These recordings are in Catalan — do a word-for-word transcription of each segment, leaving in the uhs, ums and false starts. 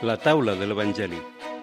La taula de l'Evangeli.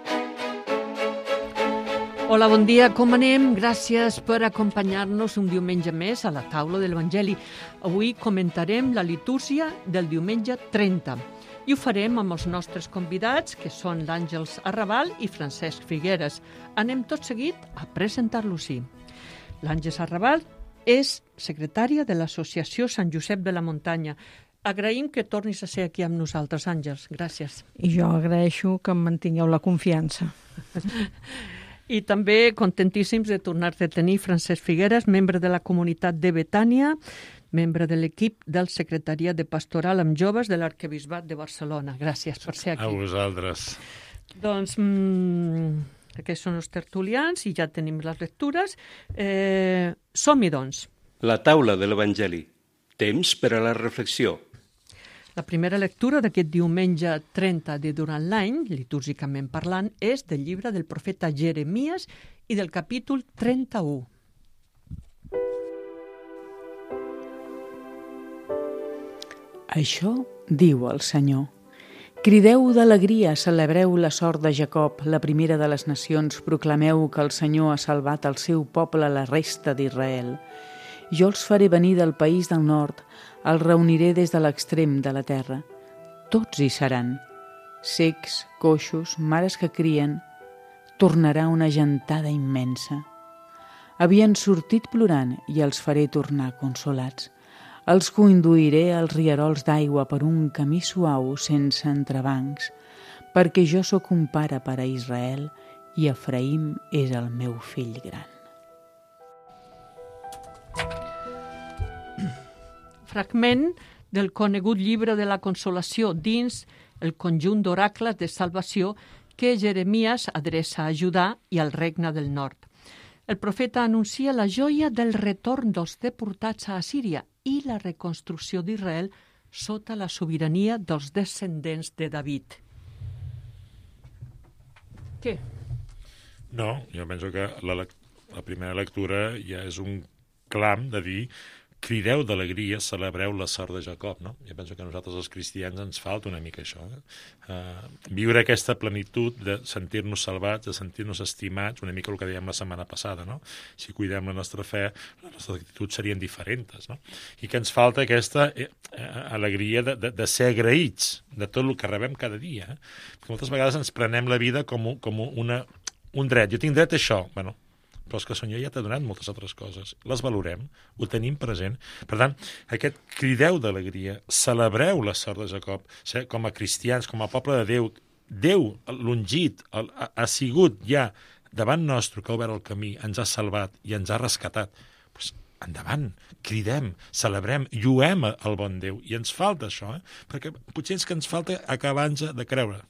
Hola, bon dia, com anem? Gràcies per acompanyar-nos un diumenge més a la taula de l'Evangeli. Avui comentarem la litúrgia del diumenge trenta i ho farem amb els nostres convidats, que són l'Àngels Arrabal i Francesc Figueres. Anem tot seguit a presentar-los-hi. L'Àngels Arrabal és secretària de l'Associació Sant Josep de la Muntanya. Agraïm que tornis a ser aquí amb nosaltres, Àngels. Gràcies. I jo agraeixo que em mantingueu la confiança. I també contentíssims de tornar-te a tenir Francesc Figueres, membre de la comunitat de Betània, membre de l'equip del Secretariat de Pastoral amb Joves de l'Arquebisbat de Barcelona. Gràcies per ser aquí. A vosaltres. Doncs mmm, aquests són els tertulians i ja tenim les lectures. Eh, som-hi, doncs. La taula de l'Evangeli. Temps per a la reflexió. La primera lectura d'aquest diumenge trenta de durant l'any, litúrgicament parlant, és del llibre del profeta Jeremies i del capítol trenta-u. Això diu el Senyor. Crideu d'alegria, celebreu la sort de Jacob, la primera de les nacions, proclameu que el Senyor ha salvat el seu poble, la resta d'Israel. Jo els faré venir del país del nord, els reuniré des de l'extrem de la terra. Tots hi seran, cecs, coixos, mares que crien. Tornarà una gentada immensa. Havien sortit plorant i els faré tornar consolats. Els conduiré als rierols d'aigua per un camí suau sense entrebancs, perquè jo sóc un pare per a Israel i Efraïm és el meu fill gran. Fragment del conegut llibre de la Consolació dins el conjunt d'oracles de salvació que Jeremies adreça a Judà i al Regne del Nord. El profeta anuncia la joia del retorn dels deportats a Assíria i la reconstrucció d'Israel sota la sobirania dels descendents de David. Què? No, jo penso que la, la primera lectura ja és un clam de dir crideu d'alegria, celebreu la sort de Jacob, no? Jo penso que a nosaltres els cristians ens falta una mica això, eh? Uh, viure aquesta plenitud de sentir-nos salvats, de sentir-nos estimats, una mica el que dèiem la setmana passada, no? Si cuidem la nostra fe, les nostres actituds serien diferents, no? I que ens falta aquesta eh, alegria de, de, de ser agraïts de tot el que rebem cada dia, eh? Perquè moltes vegades ens prenem la vida com, com una, un dret. Jo tinc dret a això, bueno, però és que el Senyor ja t'ha donat moltes altres coses. Les valorem, ho tenim present. Per tant, aquest crideu d'alegria, celebreu la sort de Jacob, com a cristians, com a poble de Déu. Déu, l'ungit, ha, ha sigut ja davant nostre que ha obert el camí, ens ha salvat i ens ha rescatat. Pues, endavant, cridem, celebrem, lluem el bon Déu. I ens falta això, eh? Perquè potser és que ens falta acabar-nos de creure.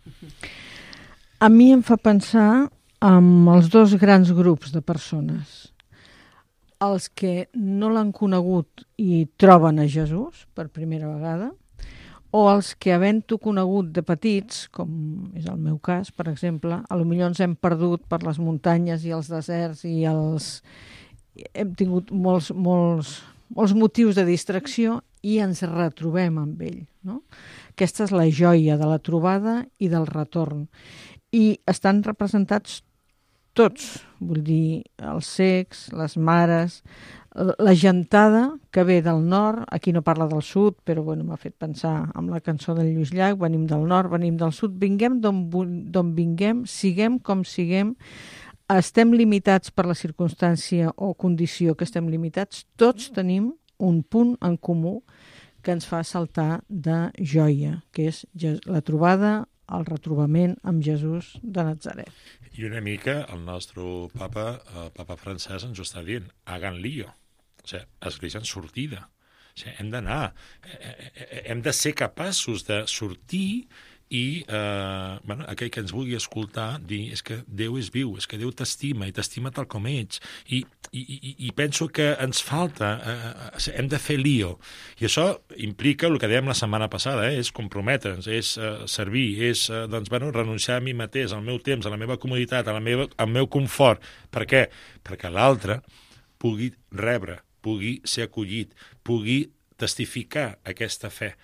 A mi em fa pensar amb els dos grans grups de persones. Els que no l'han conegut i troben a Jesús per primera vegada, o els que, havent-ho conegut de petits, com és el meu cas, per exemple, a lo millor ens hem perdut per les muntanyes i els deserts i els... hem tingut molts, molts, molts motius de distracció i ens retrobem amb ell, no? Aquesta és la joia de la trobada i del retorn. I estan representats tots, vull dir, els cecs, les mares, la gentada que ve del nord, aquí no parla del sud, però bueno, m'ha fet pensar amb la cançó del Lluís Llach, venim del nord, venim del sud, vinguem d'on vinguem, siguem com siguem, estem limitats per la circumstància o condició que estem limitats, tots tenim un punt en comú que ens fa saltar de joia, que és la trobada, el retrobament amb Jesús de Natzaret. I una mica el nostre papa, el papa Francesc, ens ho està dient, hagan lío, o sigui, església en sortida. O sigui, hem d'anar, hem de ser capaços de sortir i eh, bueno, aquell que ens vulgui escoltar dir és que Déu és viu, és que Déu t'estima i t'estima tal com ets i, i, i, i penso que ens falta eh, hem de fer lío i això implica el que dèiem la setmana passada, eh, és comprometre'ns, és eh, servir, és eh, doncs, bueno, renunciar a mi mateix, al meu temps, a la meva comoditat, a la meva, al meu confort. Per què? Perquè l'altre pugui rebre, pugui ser acollit, pugui testificar aquesta fe.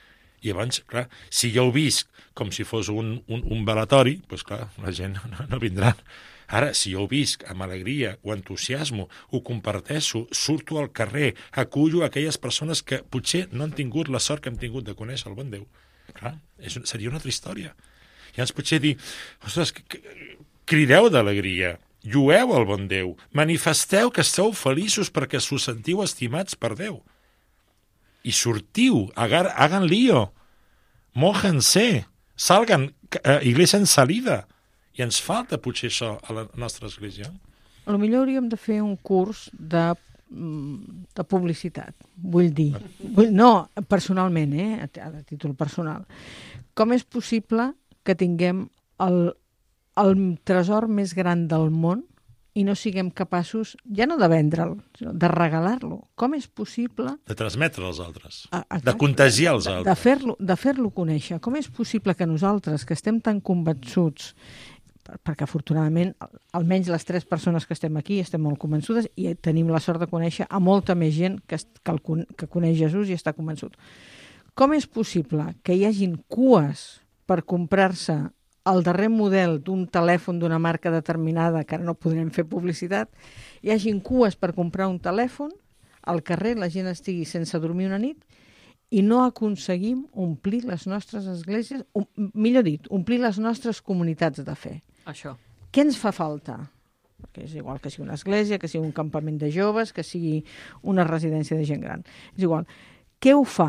I llavors, clar, si jo ho visc com si fos un, un, un velatori, doncs clar, la gent no, no vindrà. Ara, si jo ho visc amb alegria, ho entusiasmo, ho comparteixo, surto al carrer, acullo aquelles persones que potser no han tingut la sort que hem tingut de conèixer el bon Déu, clar, és, seria una altra història. I llavors potser dir, ostres, crideu d'alegria, llueu el bon Déu, manifesteu que esteu feliços perquè us sentiu estimats per Déu. I sortiu, hagan, hagan lío, mójense, salgan, eh, iglesia en salida. I ens falta potser això a la nostra església. A lo millor hauríem de fer un curs de, de publicitat, vull dir. Vull, no, personalment, eh? A títol personal. Com és possible que tinguem el, el tresor més gran del món i no siguem capaços, ja no de vendre'l, sinó de regalar-lo? Com és possible... De transmetre als altres, a, a, de contagiar els altres. De, de fer-lo de fer-lo conèixer. Com és possible que nosaltres, que estem tan convençuts, perquè afortunadament, almenys les tres persones que estem aquí estem molt convençudes i tenim la sort de conèixer a molta més gent que, que, el, que coneix Jesús i està convençut. Com és possible que hi hagin cues per comprar-se el darrer model d'un telèfon d'una marca determinada, que ara no podrem fer publicitat, hi hagin cues per comprar un telèfon, al carrer la gent estigui sense dormir una nit i no aconseguim omplir les nostres esglésies, um, millor dit, omplir les nostres comunitats de fe. Això. Què ens fa falta? Perquè és igual que sigui una església, que sigui un campament de joves, que sigui una residència de gent gran. És igual. Què ho fa?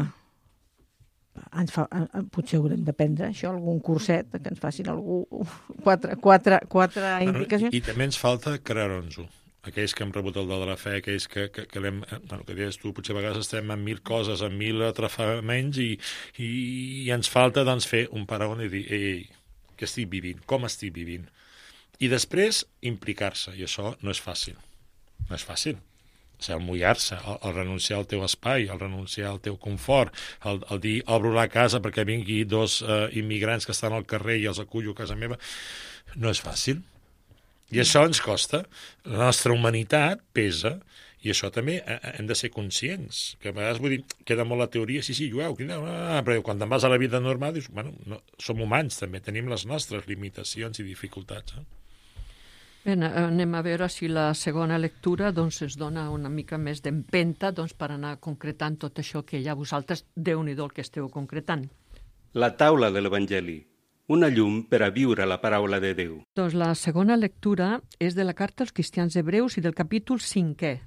Ens fa potser haurem d'aprendre això, algun curset, que ens facin algú, quatre, quatre, quatre indicacions. I, I també ens falta creure-nos-ho. Aquells que hem rebut el do de la fe, aquells que, que, que l'hem... Bueno, que deies tu, potser a vegades estem en mil coses, en mil atrafaments, i, i, i ens falta, doncs, fer un paragón i dir, ei, ei, què estic vivint? Com estic vivint? I després, implicar-se, i això no és fàcil. No és fàcil. O sigui, el mullar-se, el, el renunciar al teu espai, el renunciar al teu confort, el, el dir, obro la casa perquè vingui dos eh, immigrants que estan al carrer i els acullo a casa meva, no és fàcil. I això ens costa. La nostra humanitat pesa, i això també hem de ser conscients. Que a vegades, vull dir, queda molt la teoria, sí, sí, llueu, crideu, ah, però quan te'n vas a la vida normal, dius, bueno, no, som humans també, tenim les nostres limitacions i dificultats. Eh? Bé, anem a veure si la segona lectura doncs, ens dona una mica més d'empenta doncs, per anar concretant tot això que ja vosaltres, Déu-n'hi-do el que esteu concretant. La taula de l'Evangeli, una llum per a viure la paraula de Déu. Doncs la segona lectura és de la carta als cristians hebreus i del capítol cinquè.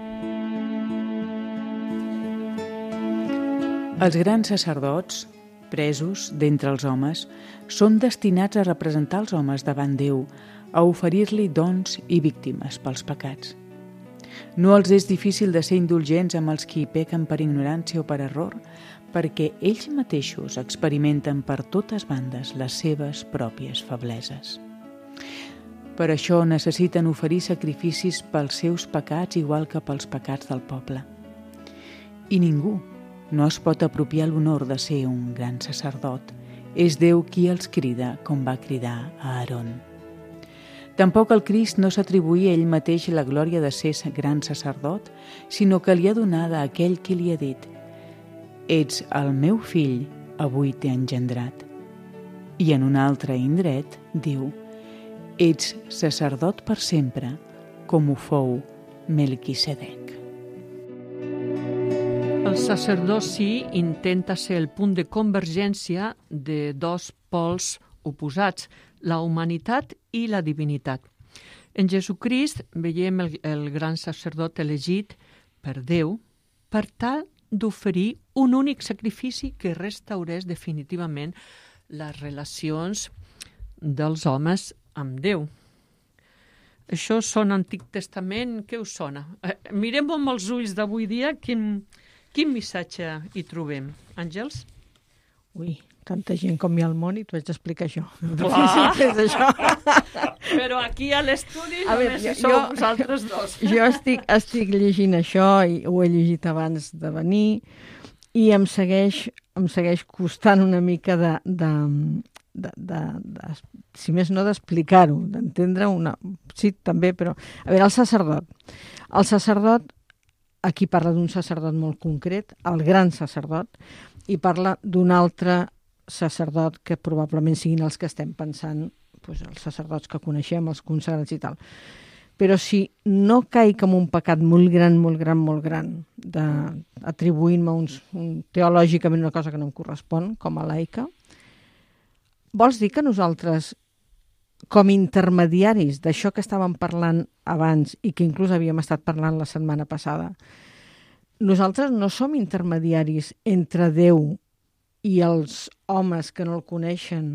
Els grans sacerdots, presos d'entre els homes, són destinats a representar els homes davant Déu, a oferir-li dons i víctimes pels pecats. No els és difícil de ser indulgents amb els qui pequen per ignorància o per error, perquè ells mateixos experimenten per totes bandes les seves pròpies febleses. Per això necessiten oferir sacrificis pels seus pecats igual que pels pecats del poble. I ningú no es pot apropiar l'honor de ser un gran sacerdot. És Déu qui els crida com va cridar a Aaron. Tampoc el Crist no s'atribuïa ell mateix la glòria de ser gran sacerdot, sinó que li ha donada a aquell qui li ha dit: «Ets el meu fill, avui t'he engendrat». I en un altre indret diu: «Ets sacerdot per sempre, com ho fou Melquisedec». El sacerdoci intenta ser el punt de convergència de dos pols oposats, la humanitat i la divinitat. En Jesucrist veiem el, el gran sacerdot elegit per Déu per tal d'oferir un únic sacrifici que restaurés definitivament les relacions dels homes amb Déu. Això sona Antic Testament, què us sona? Eh, mirem amb els ulls d'avui dia quin, quin missatge hi trobem. Àngels? Ui, tanta gent com hi ha al món i t'ho haig d'explicar això. Difícil que és això. Però aquí a l'estudi A només veure, hi jo- sou jo- vosaltres dos. Jo estic, estic llegint això i ho he llegit abans de venir i em segueix, em segueix costant una mica de, de, de, de, de si més no d'explicar-ho, d'entendre una... Sí, també, però... A veure, el sacerdot. El sacerdot, aquí parla d'un sacerdot molt concret, el gran sacerdot, i parla d'un altre sacerdot que probablement siguin els que estem pensant, doncs els sacerdots que coneixem, els consagrats i tal. Però si no caic en un pecat molt gran, molt gran, molt gran, d'atribuint-me uns, un, teològicament una cosa que no em correspon, com a laica, vols dir que nosaltres, com intermediaris d'això que estàvem parlant abans i que inclús havíem estat parlant la setmana passada, nosaltres no som intermediaris entre Déu i els homes que no el coneixen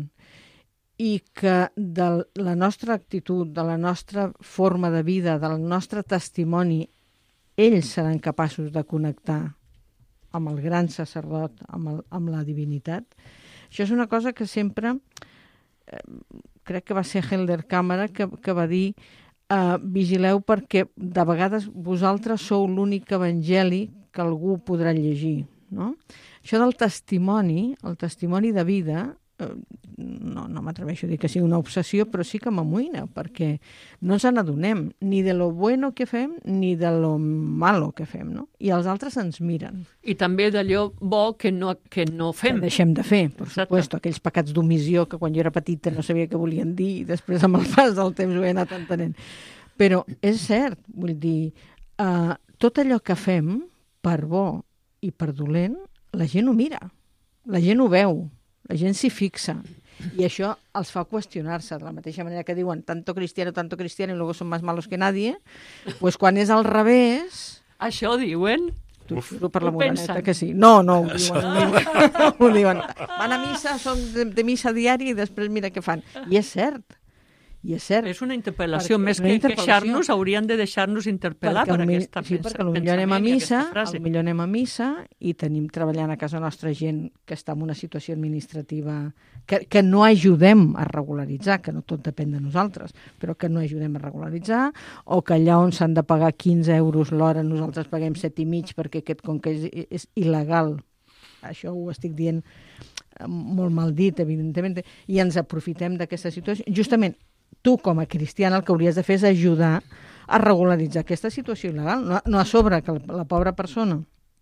i que de la nostra actitud, de la nostra forma de vida, del nostre testimoni, ells seran capaços de connectar amb el gran sacerdot, amb, el, amb la divinitat. Això és una cosa que sempre, eh, crec que va ser Helder Câmara, que, que va dir eh, vigileu perquè de vegades vosaltres sou l'únic evangeli que algú podrà llegir. No? Això del testimoni, el testimoni de vida, eh, no, no m'atreveixo a dir que sigui una obsessió, però sí que m'amoïna, perquè no ens n'adonem ni de lo bueno que fem ni de lo malo que fem, no? I els altres ens miren. I també d'allò bo que no, que no fem. Que deixem de fer, per Exacte. supuesto, aquells pecats d'omissió que quan jo era petita no sabia què volien dir i després amb el pas del temps ho he anat entenent. Però és cert, vull dir, eh, tot allò que fem, per bo i per dolent, la gent ho mira, la gent ho veu, la gent s'hi fixa. I això els fa qüestionar-se, de la mateixa manera que diuen tanto cristiano, tanto cristiano, i luego son más malos que nadie, pues quan és al revés... Això diuen? T'ho juro per la Ho moreneta pensen. que sí. No, no, ho diuen. Ho diuen. Ho diuen. Van a missa, són de, de missa diària i després mira què fan. I és cert. I és cert. És una interpel·lació. Perquè Més és una que interpel·lació. queixar-nos, haurien de deixar-nos interpel·lar Perquè per al mi- aquesta sí, pens- perquè potser anem a pensament i missa, aquesta frase. potser anem a missa i tenim treballant a casa nostra gent que està en una situació administrativa que, que no ajudem a regularitzar, que no tot depèn de nosaltres, però que no ajudem a regularitzar, o que allà on s'han de pagar quinze euros l'hora nosaltres paguem set i mig perquè aquest, com que és, és il·legal, això ho estic dient eh, molt mal dit, evidentment, i ens aprofitem d'aquesta situació. Justament, tu, com a cristiana, el que hauries de fer és ajudar a regularitzar aquesta situació il·legal. No, no a sobre que la, la pobra persona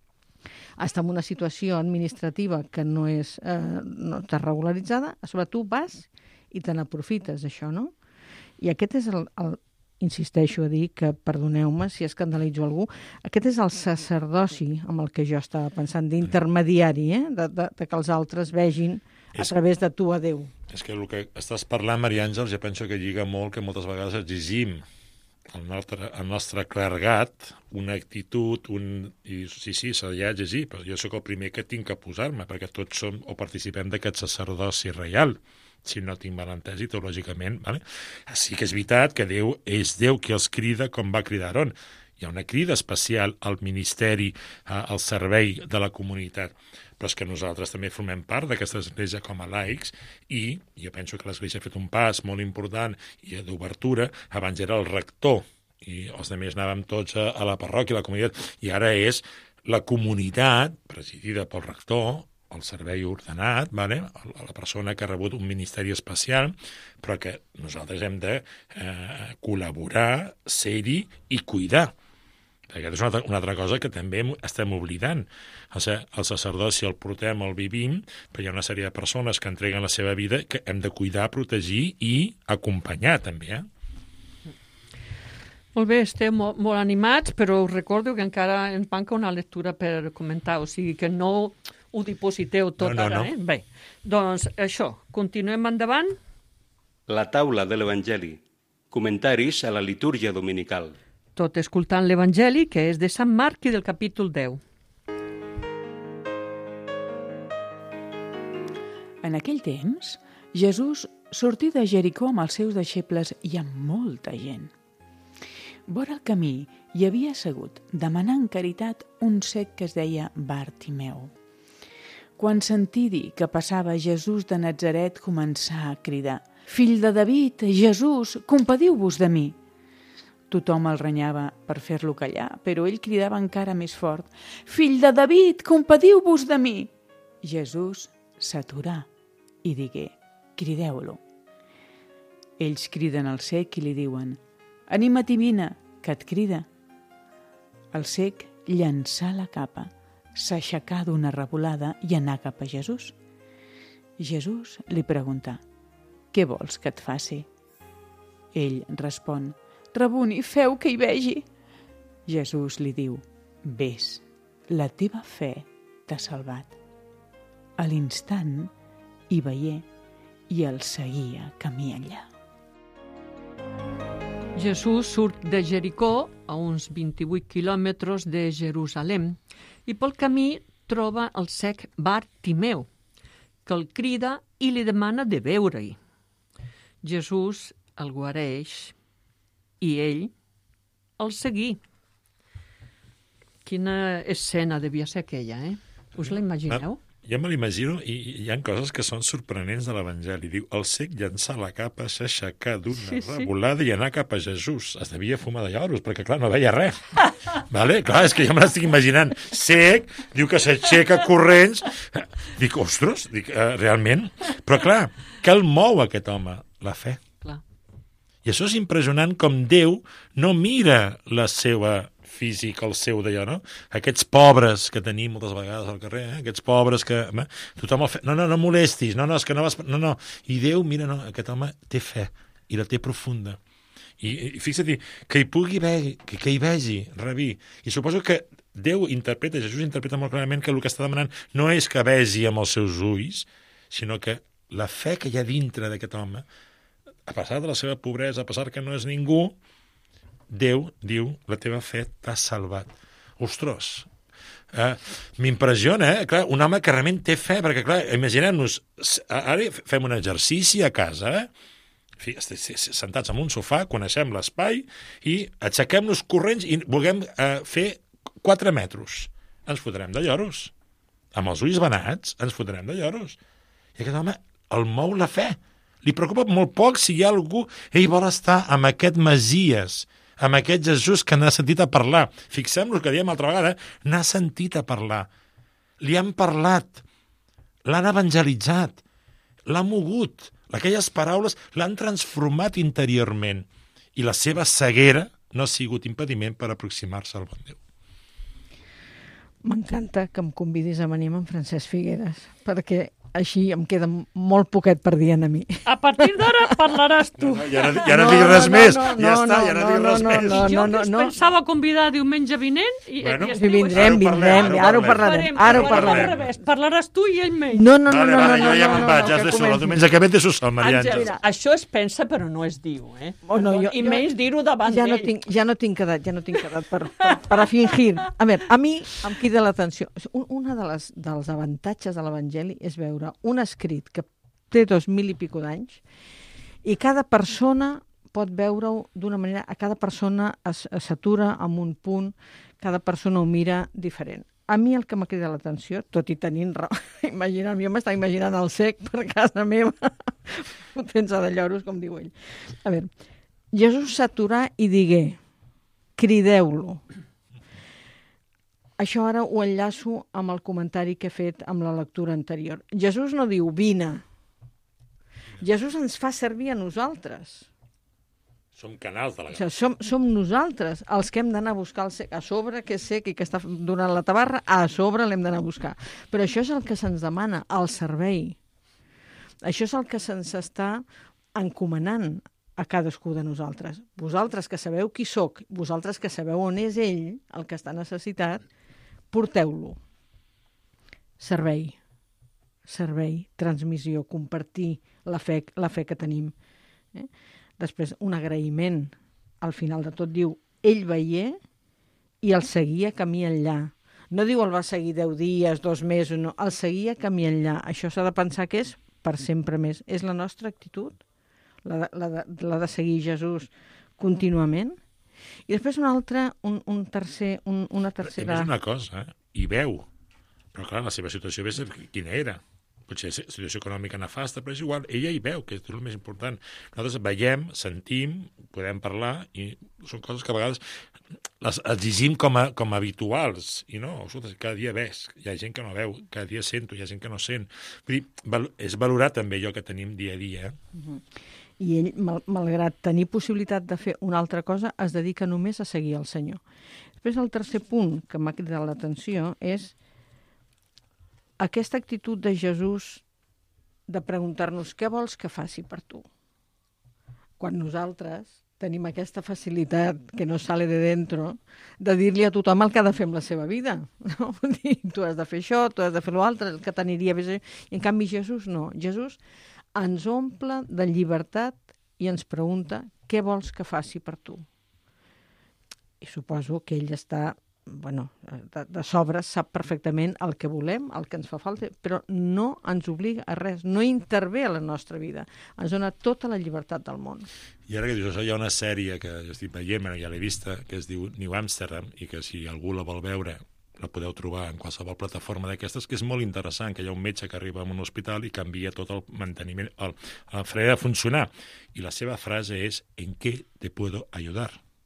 està en una situació administrativa que no és eh, no està regularitzada, a sobre tu vas i te n'aprofites d'això, no? I aquest és el, el, insisteixo a dir que, perdoneu-me si escandalitzo algú, aquest és el sacerdoci amb el que jo estava pensant, d'intermediari, eh? de, de, de que els altres vegin a través de tu a Déu. És que el que estàs parlant, Maria Àngels, jo penso que lliga molt que moltes vegades exigim al nostre, al nostre clergat una actitud, un... I sí, sí, s'ha d'exigir, però jo sóc el primer que tinc que posar-me, perquè tots som o participem d'aquest sacerdoci reial, si no tinc mal entès i teològicament. Vale? Sí que és veritat que Déu és Déu qui els crida com va cridar Aaron. Hi ha una crida especial al ministeri, al servei de la comunitat, però és que nosaltres també formem part d'aquesta església com a laics i jo penso que l'església ha fet un pas molt important i d'obertura. Abans era el rector i els altres anàvem tots a, a la parròquia, a la comunitat, i ara és la comunitat presidida pel rector, el servei ordenat, vale? La persona que ha rebut un ministeri especial, però que nosaltres hem de eh, col·laborar, ser-hi i cuidar. Perquè és una altra, una altra cosa que també estem oblidant. O sigui, el sacerdoci el portem, el vivim, però hi ha una sèrie de persones que entreguen la seva vida que hem de cuidar, protegir i acompanyar també, eh? Molt bé, estem molt, molt animats, però us recordo que encara ens manca una lectura per comentar, o sigui que no ho dipositeu tot no, no, ara, no. eh? Bé, doncs això, continuem endavant. La taula de l'Evangeli. Comentaris a la litúrgia dominical. Tot escoltant l'Evangeli, que és de Sant Marc i del capítol deu. En aquell temps, Jesús sortí de Jericó amb els seus deixebles i amb molta gent. Vora el camí hi havia assegut, demanant caritat, un cec que es deia Bartimeu. Quan sentí dir que passava Jesús de Natzaret, començà a cridar: «Fill de David, Jesús, compadiu-vos de mi!» Tothom el renyava per fer-lo callar, però ell cridava encara més fort: «Fill de David, compadiu-vos de mi!» Jesús s'aturà i digué: «Crideu-lo». Ells criden al cec i li diuen: «Anima't i vine, que et crida». El cec llançà la capa, s'aixecà d'una revolada i anà cap a Jesús. Jesús li pregunta: «Què vols que et faci?» Ell respon: «Rabuni, feu que hi vegi». Jesús li diu: «Ves, la teva fe t'ha salvat». A l'instant hi veié i el seguia camí enllà. Jesús surt de Jericó, a uns vint-i-vuit quilòmetres de Jerusalem, i pel camí troba el cec Bartimeu, que el crida i li demana de veure-hi. Jesús el guareix i ell el seguí. Quina escena devia ser aquella, eh? Us la imagineu? Jo me l'imagino i hi ha coses que són sorprenents de l'Evangeli. Diu, el cec llançà la capa, s'aixecà d'una Sí, sí. revolada i anar cap a Jesús. Es devia fumar de lloros, perquè, clar, no veia res. Vale? Clar, és que jo me l'estic imaginant. Cec, diu que s'aixeca corrents. Dic, ostres, dic, uh, realment? Però, clar, què el mou aquest home? La fe. Clar. I això és impressionant com Déu no mira la seva físic, el seu d'allò, no? Aquests pobres que tenim moltes vegades al carrer, eh? Aquests pobres que... Eh? Tothom el fe... No, no, no molestis, no, no, és que no vas... No, no. I Déu, mira, no, aquest home té fe, i la té profunda. I, i fixa't, que hi pugui haver, que, que hi vegi, rabí. I suposo que Déu interpreta, Jesús interpreta molt clarament que el que està demanant no és que vegi amb els seus ulls, sinó que la fe que hi ha dintre d'aquest home, a pesar de la seva pobresa, a pesar que no és ningú, Déu diu, la teva fe t'ha salvat. Ostres, eh, m'impressiona, eh? Clar, un home que realment té fe, perquè, clar, imaginem-nos, ara fem un exercici a casa, eh? fi, sentats en un sofà, coneixem l'espai i aixequem-nos corrents i vulguem eh, fer quatre metres. Ens fotrem de lloros. Amb els ulls venats ens fotrem de lloros. I aquest home el mou la fe. Li preocupa molt poc si hi ha algú... Ell vol estar amb aquest Messies, amb aquest Jesús que n'ha sentit a parlar. Fixem-nos que diem altra vegada, n'ha sentit a parlar. Li han parlat, l'han evangelitzat, l'ha mogut. Aquelles paraules l'han transformat interiorment. I la seva ceguera no ha sigut impediment per aproximar-se al bon Déu. M'encanta que em convidis a venir amb en Francesc Figueres, perquè així em queda molt poquet per dir a mi. A partir d'ara parlaràs tu. No, no, ja no, ja no, no dic res no, més. No, no, ja no, està, ja no, no dic res no, més. No, no, jo no, que no. pensava convidar diumenge vinent i, bueno, i sí, vindrem, vindrem, ara ho parlarem. Ara ho parlarem. Parlaràs tu i ell menys. No, no, no, vale, no, vale, no, jo ja no, me'n no, vaig, no, ja has de que sol. El diumenge que ve té sus el Maria Àngel, Àngels. això es pensa però no es diu, eh? Oh, no, jo, I menys dir-ho davant ja no d'ell. tinc, ja no tinc edat, ja no tinc edat per, per, per a fingir. A veure, a mi em crida l'atenció. Un, una de les, dels avantatges de l'Evangeli és veure un escrit que té dos mil i pico d'anys, i cada persona pot veure-ho d'una manera, a cada persona s'atura en un punt, cada persona ho mira diferent. A mi el que m'ha cridat l'atenció, tot i tenint raó, imaginant, jo m'estava imaginant el cec per casa meva, fent-se de lloros, com diu ell. A veure, Jesús s'aturà i digué, crideu-lo. Això ara ho enllaço amb el comentari que he fet amb la lectura anterior. Jesús no diu, vine. Jesús ens fa servir a nosaltres. Som canals de la O sigui, som, som nosaltres els que hem d'anar a buscar el sec. A sobre, que és sec i que està donant la tabarra, a sobre l'hem d'anar a buscar. Però això és el que se'ns demana, el servei. Això és el que se'ns està encomanant a cadascú de nosaltres. Vosaltres que sabeu qui sóc, vosaltres que sabeu on és ell, el que està necessitat, porteu-lo. Servei. Servei, transmissió, compartir la fe, la fe que tenim. Eh? Després, un agraïment. Al final de tot diu, ell veié i el seguia camí enllà. No diu el va seguir deu dies, dos mesos, no. El seguia camí enllà. Això s'ha de pensar que és per sempre més. És la nostra actitud, la de, la de, la de seguir Jesús contínuament. I després un altre, un, un tercer, un, una tercera... És una cosa, eh? Hi veu. Però clar, la seva situació és quina era. Potser situació econòmica nefasta, però és igual. Ella hi veu, que és el més important. Nosaltres veiem, sentim, podem parlar, i són coses que a vegades les exigim com a, com a habituals. I no, escolta, cada dia ves, hi ha gent que no veu, cada dia sento, hi ha gent que no sent. Vull dir, val, és valorar també allò que tenim dia a dia. Eh? Uh-huh. I ell, mal, malgrat tenir possibilitat de fer una altra cosa, es dedica només a seguir el Senyor. Després, el tercer punt que m'ha cridat l'atenció és aquesta actitud de Jesús de preguntar-nos què vols que faci per tu? Quan nosaltres tenim aquesta facilitat que no sale de dentro de dir-li a tothom el que ha de fer amb la seva vida. No? Tu has de fer això, tu has de fer l'altre, el que t'aniria bé. I en canvi Jesús no. Jesús ens omple de llibertat i ens pregunta què vols que faci per tu. I suposo que ell està, bueno, de, de sobres sap perfectament el que volem, el que ens fa falta, però no ens obliga a res, no intervé a la nostra vida, ens dona tota la llibertat del món. I ara que dius això, hi ha una sèrie que jo estic veient, ja l'he vista, que es diu New Amsterdam, i que si algú la vol veure la podeu trobar en qualsevol plataforma d'aquestes, que és molt interessant, que hi ha un metge que arriba a un hospital i canvia tot el manteniment, el, la manera de funcionar. I la seva frase és: ¿en qué te puedo ayudar?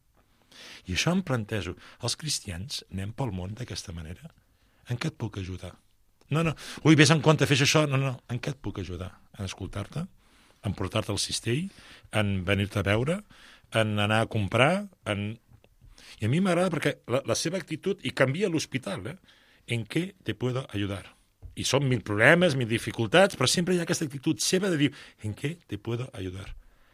I això em plantejo, els cristians anem pel món d'aquesta manera? En què et puc ajudar? No, no, ui, vés en compte, fes això, no, no, en què et puc ajudar? En escoltar-te? En portar-te al cistell? En venir-te a veure? En anar a comprar? En... I a mi m'agrada perquè la, la seva actitud, i canvia l'hospital, eh? En què te puedo ayudar? I són mil problemes, mil dificultats, però sempre hi ha aquesta actitud seva de dir, en què te puedo ayudar?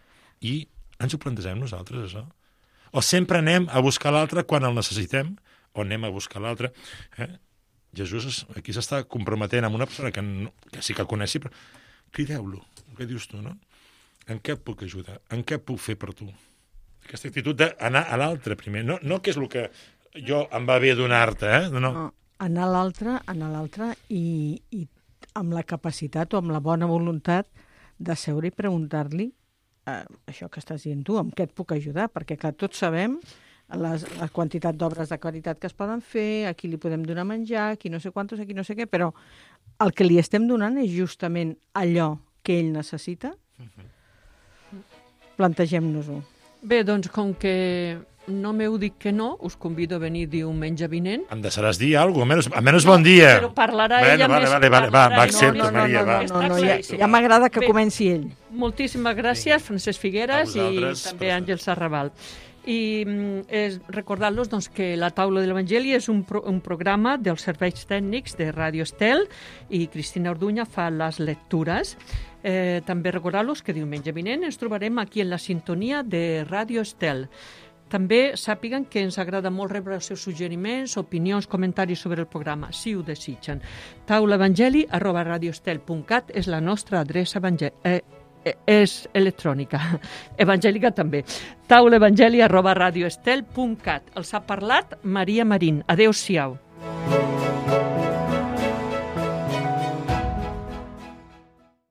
I ens ho plantegem nosaltres, això? O sempre anem a buscar l'altre quan el necessitem, o anem a buscar l'altre. Eh? Jesús aquí s'està comprometent amb una persona que, no, que sí que el coneixi, però crideu-lo, el que dius tu, no? En què et puc ajudar? En què puc fer per tu? Aquesta actitud d'anar a l'altre primer, no, no que és el que jo em va bé donar-te, eh? No, no. no anar a l'altre, anar a l'altre i, i amb la capacitat o amb la bona voluntat de seure i preguntar-li Uh, això que estàs dient tu, amb què et puc ajudar? Perquè, clar, tots sabem les, la quantitat d'obres de caritat que es poden fer, a qui li podem donar menjar, a qui no sé quantos, a qui no sé què, però el que li estem donant és justament allò que ell necessita. Uh-huh. Plantegem-nos-ho. Bé, doncs, com que no m'heu dit que no, us convido a venir diumenge vinent. Em deixaràs dir alguna cosa? Almenys bon dia. Però parlarà bueno, ella vale, més. Vale, vale, va, va, accepta, no, no, Maria, no, va. no, no, no, ja, ja m'agrada que Bé, comenci ell. Moltíssimes gràcies, Francesc Figueres, i també per... Àngel Sarraval. I és, recordar-los doncs, que La Taula de l'Evangeli és un, pro, un programa dels serveis tècnics de Ràdio Estel i Cristina Orduña fa les lectures. Eh, també recordar-los que diumenge vinent ens trobarem aquí en la sintonia de Ràdio Estel. També sàpiguen que ens agrada molt rebre els seus suggeriments, opinions, comentaris sobre el programa, si ho desitgen. taulaevangeli arroba radioestel punt cat és la nostra adreça evangel... eh, és electrònica, evangèlica també. taulaevangeli arroba radioestel punt cat. Els ha parlat Maria Marín. Adéu-siau.